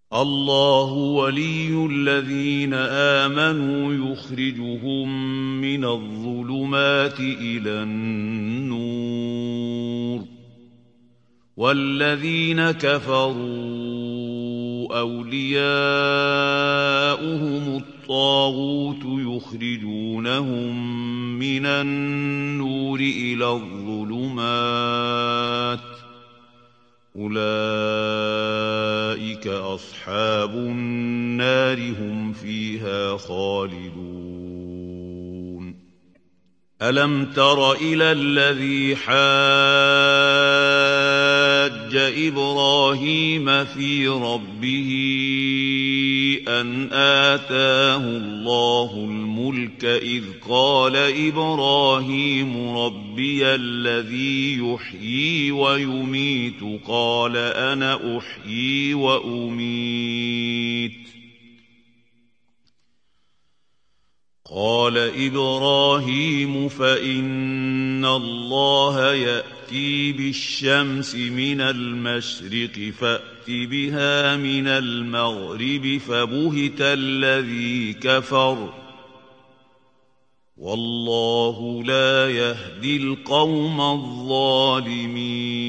الله ولي الذين آمنوا يخرجهم من الظلمات إلى النور والذين كفروا أولياؤهم الطاغوت يخرجونهم من النور إلى الظلمات أولئك أصحاب النار هم فيها خالدون ألم تر إلى الذي حاج إبراهيم في ربه أن آتاه الله الملك إذ قال إبراهيم ربي الذي يحيي ويميت قال أنا أحيي وأميت قال إبراهيم فإن الله يأتي بالشمس من المشرق فأت بها من المغرب فبهت الذي كفر والله لا يهدي القوم الظالمين